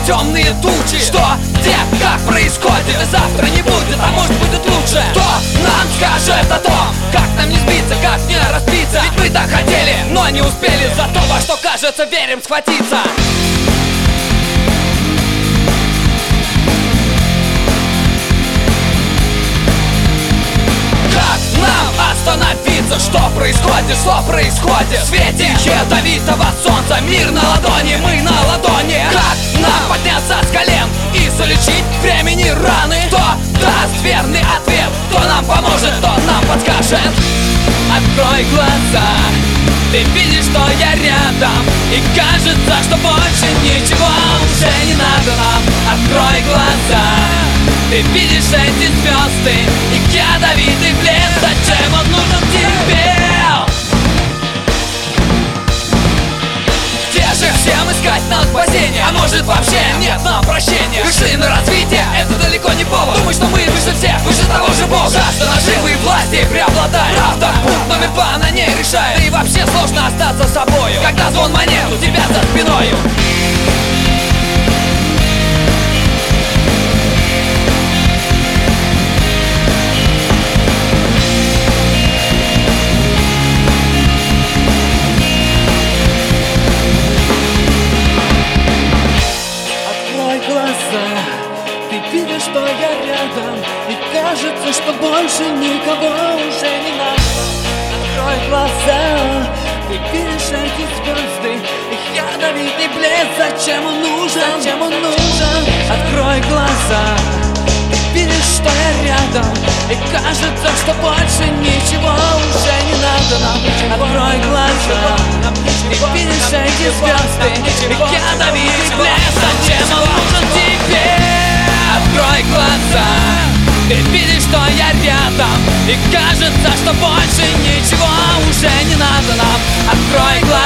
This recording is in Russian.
темные тучи. Что, где, как происходит? Завтра не будет, а может будет лучше. Кто нам скажет о том, как нам не сбиться, как не разбиться? Ведь мы так хотели, но не успели. За то, во что кажется, верим, схватиться. Остановиться, что происходит, что происходит? В свете ядовитого солнца мир на ладони, мы на ладони. Как нам подняться с колен и залечить времени раны? Кто даст верный ответ, кто нам поможет, кто нам подскажет? Открой глаза, ты видишь, что я рядом, и кажется, что больше ничего уже не надо нам. Открой глаза, ты видишь эти звезды и ядовитый плен. Зачем он нужен тебе? Где же всем искать нам спасение? А может вообще нет нам прощения? Вершина развития — это далеко не повод думать, что мы выше всех, выше того же Бога. Жажда наживы и власти преобладает. Правда, пункт номер 2 она не решает. Да и вообще сложно остаться собою, когда звон монет у тебя за спиною. Ты видишь, что я рядом, и кажется, что больше никого уже не надо. Открой глаза, ты видишь эти звезды, их ядовитый блеск. Зачем он нужен? Зачем он нужен? Открой глаза, ты видишь, что я рядом, и кажется, что больше ничего уже не надо нам. Открой глаза, ты видишь эти звезды, их ядовитый блеск. Зачем он нужен тебе? Открой глаза, ты видишь, что я рядом, и кажется, что больше ничего уже не надо нам. Открой глаза.